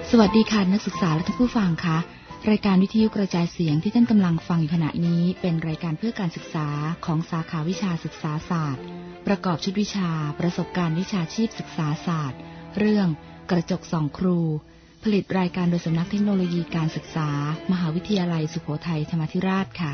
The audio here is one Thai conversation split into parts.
สวัสดีค่ะนักศึกษาและท่านผู้ฟังคะรายการวิทยุกระจายเสียงที่ท่านกำลังฟังอยู่ขณะนี้เป็นรายการเพื่อการศึกษาของสาขาวิชาศึกษาศาสตร์ประกอบชุดวิชาประสบการณ์วิชาชีพศึกษาศาสตร์เรื่องกระจกส่องครูผลิตรายการโดยสำนักเทคโนโลยีการศึกษามหาวิทยาลัยสุโขทัยธรรมาธิราชค่ะ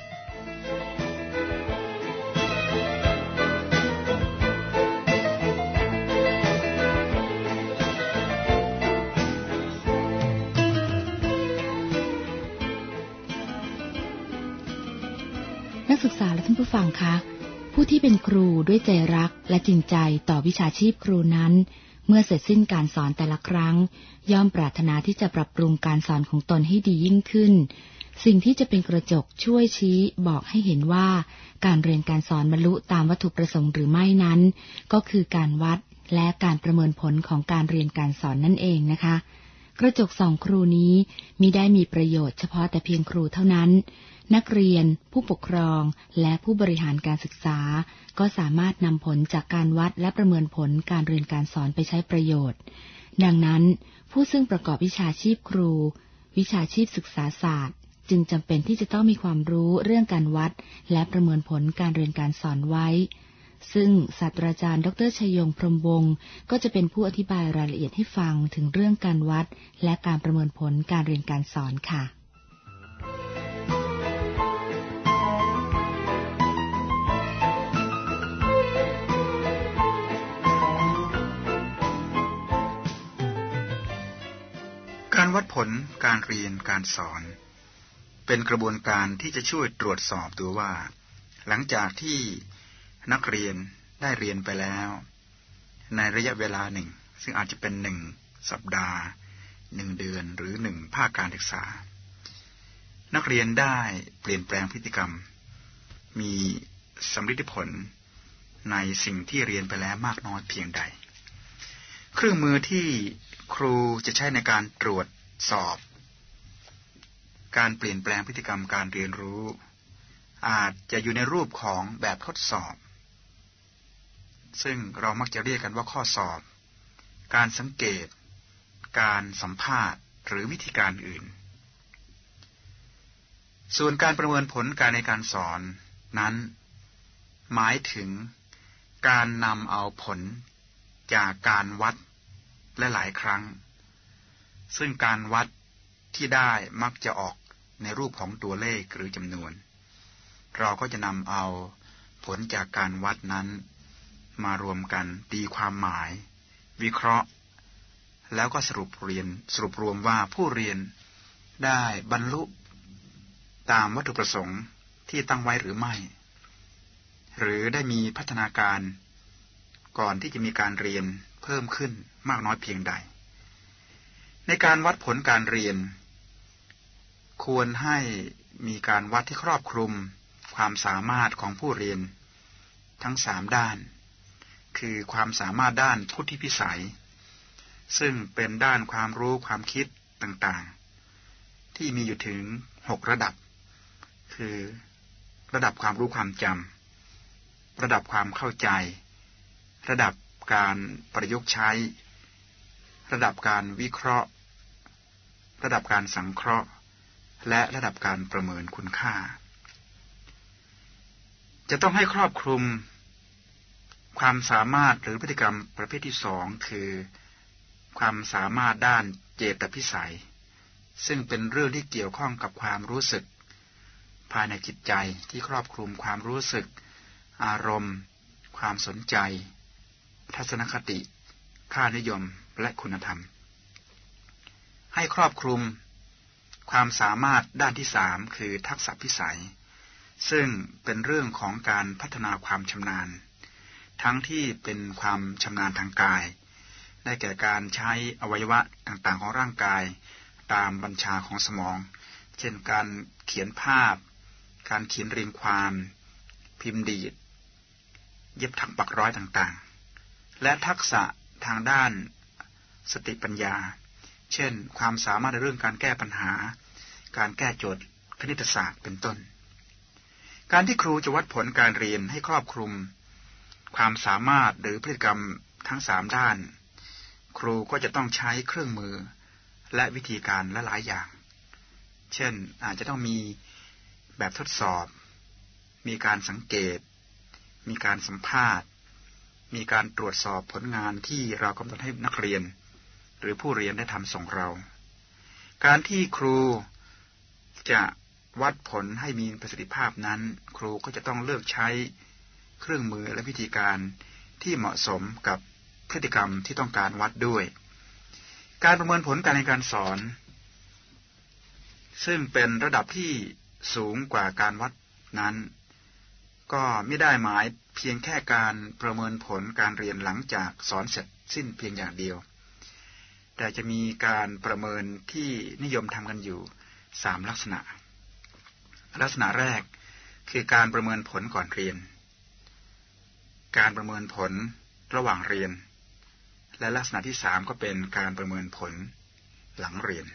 นักศึกษาและท่านผู้ฟังคะผู้ที่เป็นครูด้วยใจรักและจริงใจต่อวิชาชีพครูนั้นเมื่อเสร็จสิ้นการสอนแต่ละครั้งย่อมปรารถนาที่จะปรับปรุงการสอนของตนให้ดียิ่งขึ้นสิ่งที่จะเป็นกระจกช่วยชี้บอกให้เห็นว่าการเรียนการสอนบรรลุตามวัตถุประสงค์หรือไม่นั้นก็คือการวัดและการประเมินผลของการเรียนการสอนนั่นเองนะคะกระจกส่องครูนี้มิได้มีประโยชน์เฉพาะแต่เพียงครูเท่านั้นนักเรียนผู้ปกครองและผู้บริหารการศึกษาก็สามารถนำผลจากการวัดและประเมินผลการเรียนการสอนไปใช้ประโยชน์ดังนั้นผู้ซึ่งประกอบวิชาชีพครูวิชาชีพศึกษาศาสตร์จึงจำเป็นที่จะต้องมีความรู้เรื่องการวัดและประเมินผลการเรียนการสอนไว้ซึ่งศาสตราจารย์ดร.ชัยยงพรหมวงศ์ก็จะเป็นผู้อธิบายรายละเอียดให้ฟังถึงเรื่องการวัดและการประเมินผลการเรียนการสอนค่ะการวัดผลการเรียนการสอนเป็นกระบวนการที่จะช่วยตรวจสอบดูว่าหลังจากที่นักเรียนได้เรียนไปแล้วในระยะเวลาหนึ่งซึ่งอาจจะเป็น1 สัปดาห์1 เดือนหรือ1 ภาคการศึกษานักเรียนได้เปลี่ยนแปลงพฤติกรรมมีสำฤทธิผลในสิ่งที่เรียนไปแล้วมากน้อยเพียงใดเครื่องมือที่ครูจะใช้ในการตรวจสอบการเปลี่ยนแปลงพฤติกรรมการเรียนรู้อาจจะอยู่ในรูปของแบบทดสอบซึ่งเรามักจะเรียกกันว่าข้อสอบการสังเกตการสัมภาษณ์หรือวิธีการอื่นส่วนการประเมินผลการในการสอนนั้นหมายถึงการนำเอาผลจากการวัดและหลายครั้งซึ่งการวัดที่ได้มักจะออกในรูปของตัวเลขหรือจำนวนเราก็จะนำเอาผลจากการวัดนั้นมารวมกันตีความหมายวิเคราะห์แล้วก็สรุปรวมว่าผู้เรียนได้บรรลุตามวัตถุประสงค์ที่ตั้งไว้หรือไม่หรือได้มีพัฒนาการก่อนที่จะมีการเรียนเพิ่มขึ้นมากน้อยเพียงใดในการวัดผลการเรียนควรให้มีการวัดที่ครอบคลุมความสามารถของผู้เรียนทั้ง3 ด้านคือความสามารถด้านพุทธิพิสัยซึ่งเป็นด้านความรู้ความคิดต่างๆที่มีอยู่ถึง6 ระดับคือระดับความรู้ความจำระดับความเข้าใจระดับการประยุกต์ใช้ระดับการวิเคราะห์ระดับการสังเคราะห์และระดับการประเมินคุณค่าจะต้องให้ครอบคลุมความสามารถหรือพฤติกรรมประเภทที่2คือความสามารถด้านเจตพิสัยซึ่งเป็นเรื่องที่เกี่ยวข้องกับความรู้สึกภายในจิตใจที่ครอบคลุมความรู้สึกอารมณ์ความสนใจทัศนคติค่านิยมและคุณธรรมให้ครอบคลุมความสามารถด้านที่3คือทักษะพิสัยซึ่งเป็นเรื่องของการพัฒนาความชำนาญทั้งที่เป็นความชำนาญทางกายได้แก่การใช้อวัยวะต่างๆของร่างกายตามบัญชาของสมองเช่นการเขียนภาพการเขียนเรียงความพิมพ์ดีดเย็บถักปักร้อยต่างๆและทักษะทางด้านสติปัญญาเช่นความสามารถในเรื่องการแก้ปัญหาการแก้โจทย์คณิตศาสตร์เป็นต้นการที่ครูจะวัดผลการเรียนให้ครอบคลุมความสามารถหรือพฤติกรรมทั้ง3 ด้านครูก็จะต้องใช้เครื่องมือและวิธีการหลายอย่างเช่นอาจจะต้องมีแบบทดสอบมีการสังเกตมีการสัมภาษณ์มีการตรวจสอบผลงานที่เรากำหนดให้นักเรียนหรือผู้เรียนได้ทำส่งเราการที่ครูจะวัดผลให้มีประสิทธิภาพนั้นครูก็จะต้องเลือกใช้เครื่องมือและวิธีการที่เหมาะสมกับพฤติกรรมที่ต้องการวัดด้วยการประเมินผลการเรียนการสอนซึ่งเป็นระดับที่สูงกว่าการวัดนั้นก็ไม่ได้หมายเพียงแค่การประเมินผลการเรียนหลังจากสอนเสร็จสิ้นเพียงอย่างเดียวแต่จะมีการประเมินที่นิยมทำกันอยู่3ลักษณะลักษณะแรกคือการประเมินผลก่อนเรียนการประเมินผลระหว่างเรียนและลักษณะที่3ก็เป็นการประเมินผลหลังเรียน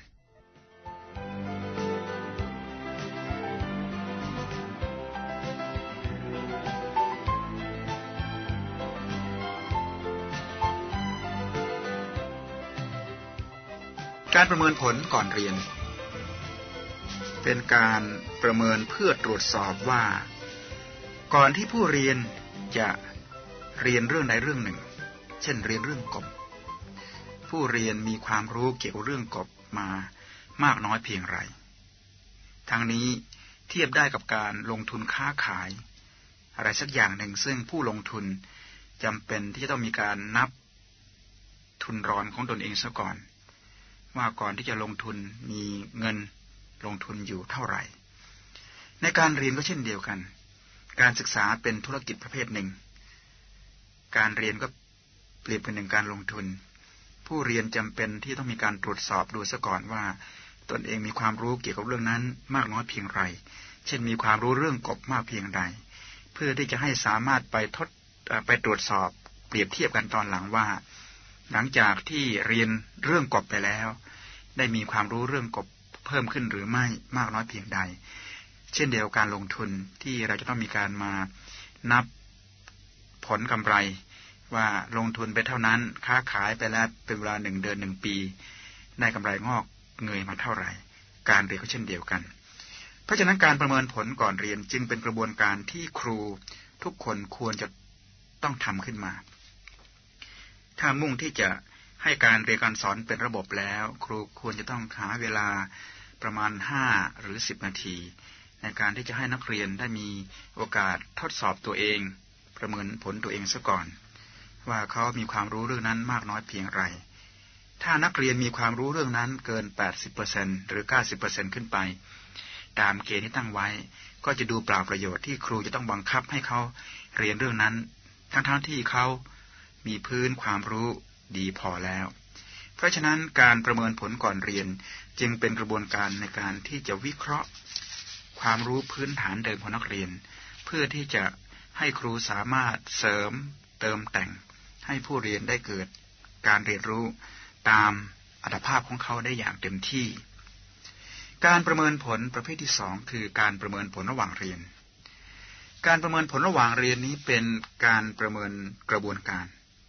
การประเมินผลก่อนเรียนเป็นการประเมินเพื่อตรวจสอบว่าก่อนที่ผู้เรียนจะเรียนเรื่องใดเรื่องหนึ่งเช่นเรียนเรื่องกบผู้เรียนมีความรู้เกี่ยวกับเรื่องกบมามากน้อยเพียงไรทั้งนี้เทียบได้กับการลงทุนค้าขายอะไรสักอย่างหนึ่งซึ่งผู้ลงทุนจำเป็นที่จะต้องมีการนับทุนรอนของตนเองซะก่อนว่าก่อนที่จะลงทุนมีเงินลงทุนอยู่เท่าไหร่ในการเรียนก็เช่นเดียวกันการศึกษาเป็นธุรกิจประเภทหนึ่งการเรียนก็เปรียบเป็นหนึ่งการลงทุนผู้เรียนจำเป็นที่ต้องมีการตรวจสอบดูซะก่อนว่าตนเองมีความรู้เกี่ยวกับเรื่องนั้นมากน้อยเพียงไรเช่นมีความรู้เรื่องกบมากเพียงใดเพื่อที่จะให้สามารถไปตรวจสอบเปรียบเทียบกันตอนหลังว่าหลังจากที่เรียนเรื่องกบไปแล้วได้มีความรู้เรื่องกบเพิ่มขึ้นหรือไม่มากน้อยเพียงใดเช่นเดียวกันลงทุนที่เราจะต้องมีการมานับผลกำไรว่าลงทุนไปเท่านั้นค้าขายไปแล้วเป็นเวลา1 เดือน1 ปีได้กำไรงอกเงยมาเท่าไหร่การเรียนก็เช่นเดียวกันเพราะฉะนั้นการประเมินผลก่อนเรียนจึงเป็นกระบวนการที่ครูทุกคนควรจะต้องทำขึ้นมาถ้ามุ่งที่จะให้การเรียนการสอนเป็นระบบแล้วครูควรจะต้องหาเวลาประมาณ5 หรือ 10 นาทีในการที่จะให้นักเรียนได้มีโอกาสทดสอบตัวเองประเมินผลตัวเองซะก่อนว่าเขามีความรู้เรื่องนั้นมากน้อยเพียงไรถ้านักเรียนมีความรู้เรื่องนั้นเกิน 80% หรือ 90% ขึ้นไปตามเกณฑ์ที่ตั้งไว้ก็จะดูเปล่าประโยชน์ที่ครูจะต้องบังคับให้เขาเรียนเรื่องนั้นทั้งที่เขามีพื้นความรู้ดีพอแล้วเพราะฉะนั้นการประเมินผลก่อนเรียนจึงเป็นกระบวนการในการที่จะวิเคราะห์ความรู้พื้นฐานเดิมของนักเรียนเพื่อที่จะให้ครูสามารถเสริมเติมแต่งให้ผู้เรียนได้เกิดการเรียนรู้ตามอัตภาพของเขาได้อย่างเต็มที่การประเมินผลประเภทที่2คือการประเมินผลระหว่างเรียนการประเมินผลระหว่างเรียนนี้เป็นการประเมินกระบวนการ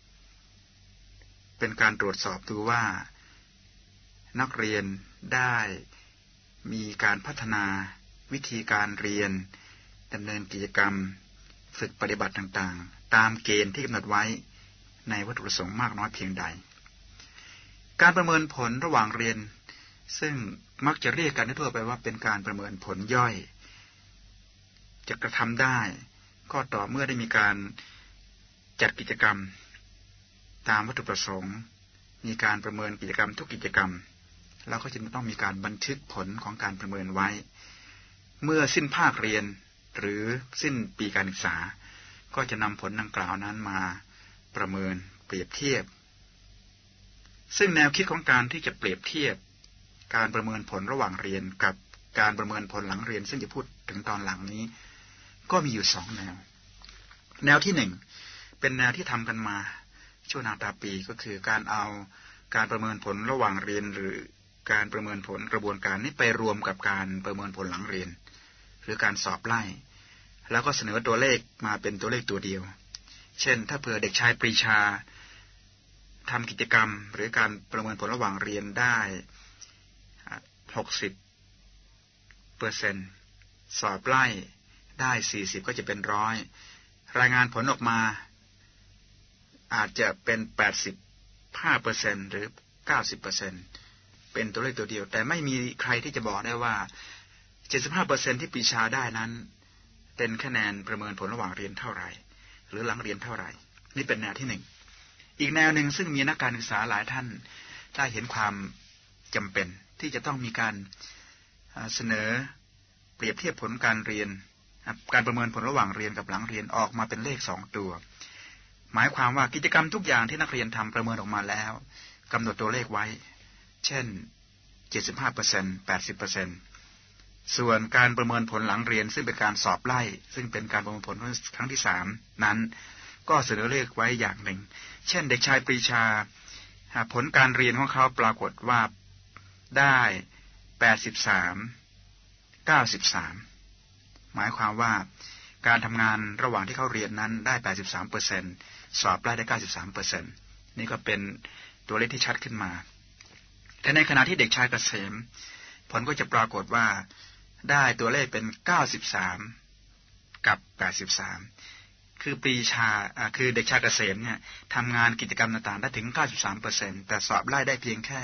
เป็นการตรวจสอบดูว่านักเรียนได้มีการพัฒนาวิธีการเรียนดำเนินกิจกรรมฝึกปฏิบัติต่างๆตามเกณฑ์ที่กำหนดไว้ในวัตถุประสงค์มากน้อยเพียงใดการประเมินผลระหว่างเรียนซึ่งมักจะเรียกกันทั่วไปว่าเป็นการประเมินผลย่อยจะกระทำได้ก็ต่อเมื่อได้มีการจัดกิจกรรมตามวัตถุประสงค์มีการประเมินกิจกรรมทุกกิจกรรมแล้วก็จะต้องมีการบันทึกผลของการประเมินไว้เมื่อสิ้นภาคเรียนหรือสิ้นปีการศึกษาก็จะนำผลดังกล่าวนั้นมาประเมินเปรียบเทียบซึ่งแนวคิดของการที่จะเปรียบเทียบการประเมินผลระหว่างเรียนกับการประเมินผลหลังเรียนซึ่งจะพูดถึงตอนหลังนี้ก็มีอยู่2แนวแนวที่1เป็นแนวที่ทำกันมาชั่วนาตาปีก็คือการเอาการประเมินผลระหว่างเรียนหรือการประเมินผลกระบวนการนี้ไปรวมกับการประเมินผลหลังเรียนหรือการสอบไล่แล้วก็เสนอตัวเลขมาเป็นตัวเลขตัวเดียวเช่นถ้าเผื่อเด็กชายปรีชาทำกิจกรรมหรือการประเมินผลระหว่างเรียนได้ 60%สอบไล่ได้40ก็จะเป็น100รายงานผลออกมาอาจจะเป็น85%หรือ90%เป็นตัวเลขตัวเดียวแต่ไม่มีใครที่จะบอกได้ว่า75%ที่ปรีชาได้นั้นเป็นคะแนนประเมินผลระหว่างเรียนเท่าไหร่หรือหลังเรียนเท่าไหร่นี่เป็นแนวที่1อีกแนวหนึ่งซึ่งมีนักการศึกษาหลายท่านได้เห็นความจำเป็นที่จะต้องมีการเสนอเปรียบเทียบผลการเรียนการประเมินผลระหว่างเรียนกับหลังเรียนออกมาเป็นเลข2ตัวหมายความว่ากิจกรรมทุกอย่างที่นักเรียนทำประเมินออกมาแล้วกำหนดตัวเลขไว้เช่น 75% 80% ส่วนการประเมินผลหลังเรียนซึ่งเป็นการสอบไล่ซึ่งเป็นการประเมินผลครั้งที่3นั้นก็เสนอเลขไว้อย่างหนึ่งเช่นเด็กชายปรีชาผลการเรียนของเขาปรากฏว่าได้83 93หมายความว่าการทำงานระหว่างที่เขาเรียนนั้นได้ 83% สอบได้ 93% นี่ก็เป็นตัวเลขที่ชัดขึ้นมาแต่ในขณะที่เด็กชายเกษมผลก็จะปรากฏว่าได้ตัวเลขเป็น93กับ83คือปรีชาคือเด็กชายเกษมเนี่ยทำงานกิจกรรมต่างๆได้ถึง 93% แต่สอบไล่ได้เพียงแค่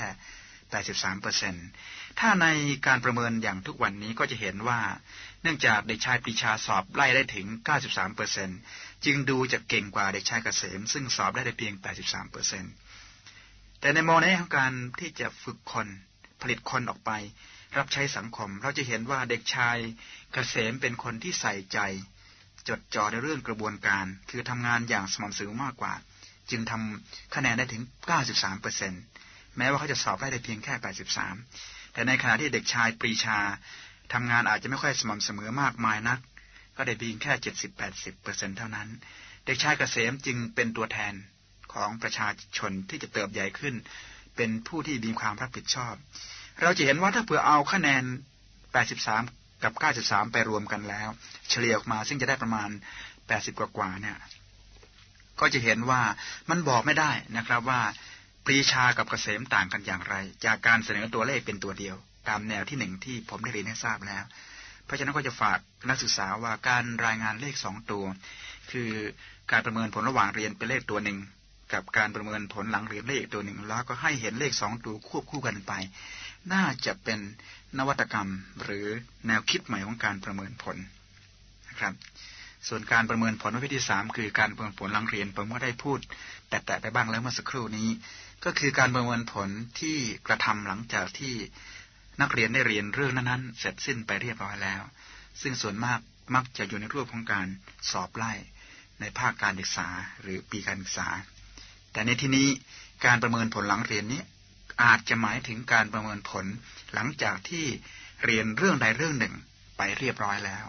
83% ถ้าในการประเมินอย่างทุกวันนี้ก็จะเห็นว่าเนื่องจากเด็กชายปรีชาสอบไล่ได้ถึง 93% จึงดูจะเก่งกว่าเด็กชายเกษมซึ่งสอบได้เพียง 83% แต่ในโมเดลของการที่จะฝึกคนผลิตคนออกไปรับใช้สังคมเราจะเห็นว่าเด็กชายเกษมเป็นคนที่ใส่ใจจดจ่อในเรื่องกระบวนการคือทำงานอย่างสม่ำเสมอมากกว่าจึงทำคะแนนได้ถึง 93% แม้ว่าเขาจะสอบได้เพียงแค่ 83 แต่ในขณะที่เด็กชายปรีชาทำงานอาจจะไม่ค่อยสม่ำเสมอมากมายนักก็ได้เพียงแค่ 70-80% เท่านั้นเด็กชายเกษมจึงเป็นตัวแทนของประชาชนที่จะเติบใหญ่ขึ้นเป็นผู้ที่มีความรับผิดชอบเราจะเห็นว่าถ้าเผื่อเอาคะแนน 83 กับ 93 ไปรวมกันแล้วเฉลี่ยออกมาซึ่งจะได้ประมาณ 80 กว่าๆเนี่ยก็จะเห็นว่ามันบอกไม่ได้นะครับว่าปรีชากับเกษมต่างกันอย่างไรจากการเสนอตัวเลขเป็นตัวเดียวตามแนวที่1ที่ผมได้เรียนให้ทราบแล้วเพราะฉะนั้นก็จะฝากนักศึกษาว่าการรายงานเลข2ตัวคือการประเมินผลระหว่างเรียนเป็นเลขตัวหนึ่งกับการประเมินผลหลังเรียนเลขตัวหนึ่งแล้วก็ให้เห็นเลข2ตัวควบคู่กันไปน่าจะเป็นนวัตกรรมหรือแนวคิดใหม่ของการประเมินผลนะครับส่วนการประเมินผลประเภทที่3คือการประเมินผลหลังเรียนผมก็ได้พูดแตะๆไปบ้างแล้วเมื่อสักครู่นี้ก็คือการประเมินผลที่กระทำหลังจากที่นักเรียนได้เรียนเรื่องนั้นๆเสร็จสิ้นไปเรียบร้อยแล้วซึ่งส่วนมากมักจะอยู่ในรูปของการสอบไล่ในภาคการศึกษาหรือปีการศึกษาแต่ในที่นี้การประเมินผลหลังเรียนนี้อาจจะหมายถึงการประเมินผลหลังจากที่เรียนเรื่องใดเรื่องหนึ่งไปเรียบร้อยแล้ว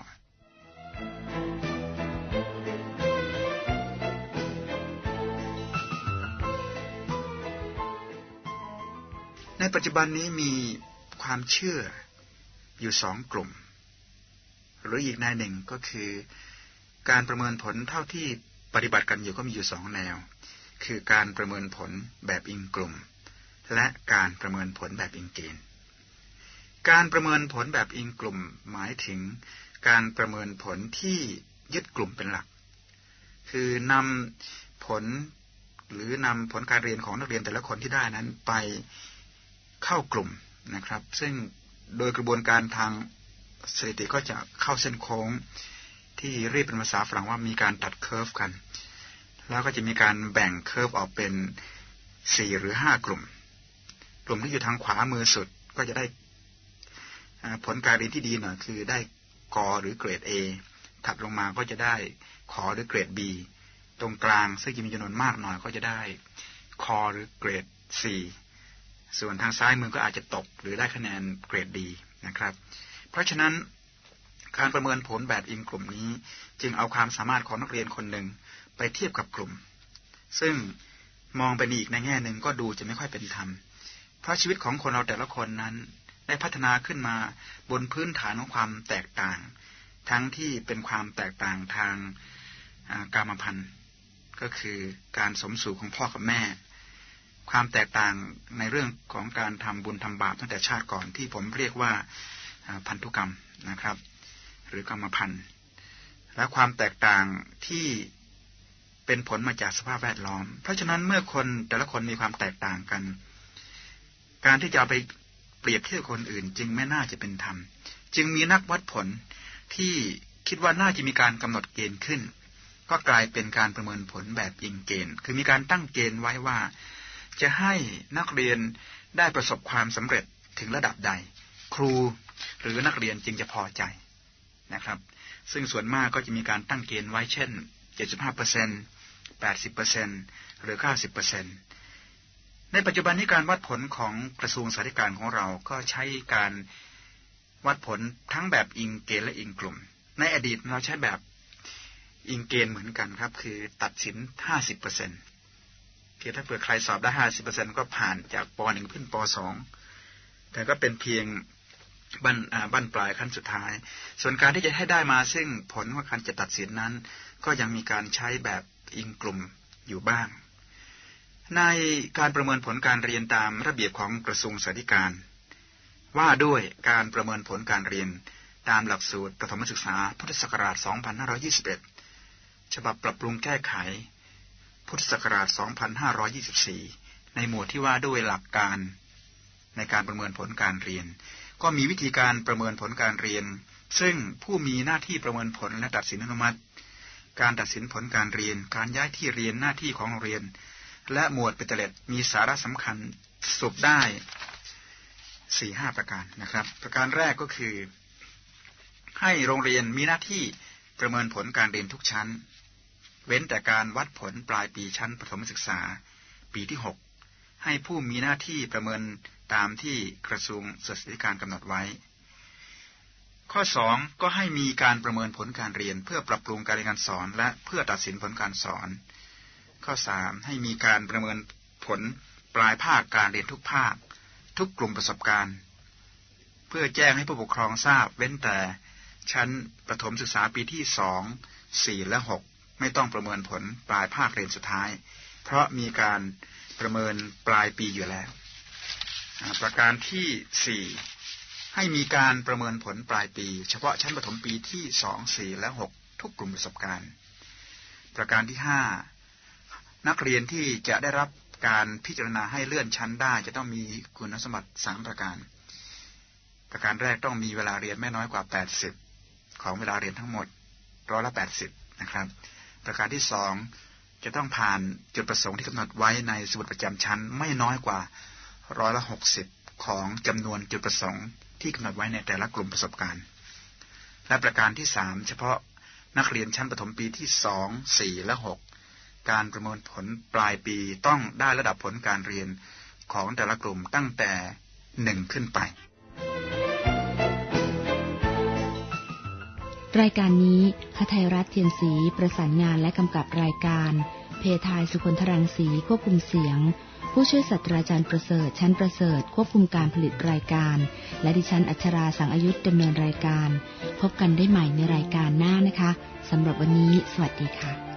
ในปัจจุบันนี้มีความเชื่ออยู่2 กลุ่มหรืออีกแนวหนึ่งก็คือการประเมินผลเท่าที่ปฏิบัติกันอยู่ก็มีอยู่2 แนวคือการประเมินผลแบบอิงกลุ่มและการประเมินผลแบบอิงเกณฑ์การประเมินผลแบบอิงกลุ่มหมายถึงการประเมินผลที่ยึดกลุ่มเป็นหลักคือนำผลหรือนำผลการเรียนของนักเรียนแต่ละคนที่ได้นั้นไปเข้ากลุ่มนะครับซึ่งโดยกระบวนการทางสถิติก็จะเข้าเส้นโค้งที่เรียกเป็นภาษาฝรั่งว่ามีการตัดเคอร์ฟกันแล้วก็จะมีการแบ่งเคอร์ฟออกเป็น4 หรือ 5 กลุ่มที่อยู่ทางขวามือสุดก็จะได้ผลการเรียนที่ดีหน่อยคือได้กหรือเกรด A ถัดลงมาก็จะได้ขหรือเกรด B ตรงกลางซึ่งจะมีจำนวนมากหน่อยก็จะได้คหรือเกรด C ส่วนทางซ้ายมือก็อาจจะตกหรือได้คะแนนเกรด D นะครับเพราะฉะนั้นการประเมินผลแบบอิงกลุ่มนี้จึงเอาความสามารถของนักเรียนคนหนึ่งไปเทียบกับกลุ่มซึ่งมองไปอีกในแง่หนึ่งก็ดูจะไม่ค่อยเป็นธรรมเพราะชีวิตของคนเราแต่ละคนนั้นได้พัฒนาขึ้นมาบนพื้นฐานของความแตกต่างทั้งที่เป็นความแตกต่างทางกามพันธุ์ก็คือการสมสู่ของพ่อกับแม่ความแตกต่างในเรื่องของการทำบุญทำบาปตั้งแต่ชาติก่อนที่ผมเรียกว่าพันธุกรรมนะครับหรือกรรมพันธุ์และความแตกต่างที่เป็นผลมาจากสภาพแวดล้อมเพราะฉะนั้นเมื่อคนแต่ละคนมีความแตกต่างกันการที่จะเอาไปเปรียบเทียบคนอื่นจึงไม่น่าจะเป็นธรรมจึงมีนักวัดผลที่คิดว่าน่าจะมีการกำหนดเกณฑ์ขึ้นก็กลายเป็นการประเมินผลแบบอิงเกณฑ์คือมีการตั้งเกณฑ์ไว้ว่าจะให้นักเรียนได้ประสบความสำเร็จถึงระดับใดครูหรือนักเรียนจึงจะพอใจนะครับซึ่งส่วนมากก็จะมีการตั้งเกณฑ์ไว้เช่น 75% 80% หรือ 90% ในปัจจุบันนี้การวัดผลของกระทรวงศึกษาธิการของเราก็ใช้การวัดผลทั้งแบบอิงเกณฑ์และอิงกลุ่มในอดีตเราใช้แบบอิงเกณฑ์เหมือนกันครับคือตัดสิน 50%คือถ้าเผื่อใครสอบได้ 50% ก็ผ่านจากป .1 ขึ้นป .2 แต่ก็เป็นเพียงบั้นปลายขั้นสุดท้ายส่วนการที่จะให้ได้มาซึ่งผลของการจะตัดสินนั้นก็ยังมีการใช้แบบอิงกลุ่มอยู่บ้างในการประเมินผลการเรียนตามระเบียบของกระทรวงศึกษาธิการว่าด้วยการประเมินผลการเรียนตามหลักสูตรประถมศึกษาพุทธศักราช 2521 ฉบับปรับปรุงแก้ไขพุทธศักราช 2524 ในหมวดที่ว่าด้วยหลักการในการประเมินผลการเรียนก็มีวิธีการประเมินผลการเรียนซึ่งผู้มีหน้าที่ประเมินผลและตัดสินอนุมัติการตัดสินผลการเรียนการย้ายที่เรียนหน้าที่ของโรงเรียนและหมวดเบ็ดเตล็ดมีสาระสำคัญสรุปได้ 4-5 ประการนะครับประการแรกก็คือให้โรงเรียนมีหน้าที่ประเมินผลการเรียนทุกชั้นเว้นแต่การวัดผลปลายปีชั้นประถมศึกษาปีที่ 6ให้ผู้มีหน้าที่ประเมินตามที่กระทรวงศึกษาธิการกำหนดไว้ข้อ 2 ก็ให้มีการประเมินผลการเรียนเพื่อปรับปรุงการเรียนการสอนและเพื่อตัดสินผลการสอนข้อ 3 ให้มีการประเมินผลปลายภาคการเรียนทุกภาคทุกกลุ่มประสบการณ์เพื่อแจ้งให้ผู้ปกครองทราบเว้นแต่ชั้นประถมศึกษาปีที่ 2, 4 และ 6ไม่ต้องประเมินผลปลายภาคเรียนสุดท้ายเพราะมีการประเมินปลายปีอยู่แล้วประการที่ 4 ให้มีการประเมินผลปลายปีเฉพาะชั้นประถมปีที่ 2, 4 และ 6ทุกกลุ่มประสบการณ์ประการที่ 5 นักเรียนที่จะได้รับการพิจารณาให้เลื่อนชั้นได้จะต้องมีคุณสมบัติ3ประการประการแรกต้องมีเวลาเรียนไม่น้อยกว่า80ของเวลาเรียนทั้งหมด80%นะครับประการที่ 2จะต้องผ่านจุดประสงค์ที่กำหนดไว้ในสมุดประจำชั้นไม่น้อยกว่า60%ของจำนวนจุดประสงค์ที่กำหนดไว้ในแต่ละกลุ่มประสบการณ์และประการที่ 3เฉพาะนักเรียนชั้นประถมปีที่ 2, 4 และ 6การประเมินผลปลายปีต้องได้ระดับผลการเรียนของแต่ละกลุ่มตั้งแต่1ขึ้นไปรายการนี้หทัยรัฐเทียนศรีประสานงานและกำกับรายการเพทายสุคนธรังสีควบคุมเสียงผู้ช่วยศาสตราจารย์ประเสริฐชั้นประเสริฐควบคุมการผลิตรายการและดิฉันอัชราสังอายุดำเนินรายการพบกันได้ใหม่ในรายการหน้านะคะสำหรับวันนี้สวัสดีค่ะ